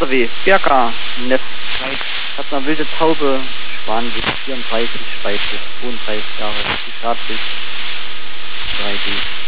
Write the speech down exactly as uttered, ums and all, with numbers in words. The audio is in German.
W, Berka, Neff, hat eine wilde Taube, Spanbild, vierunddreißig, Schreibtisch, zweiunddreißig Jahre, Schadbild, drei D.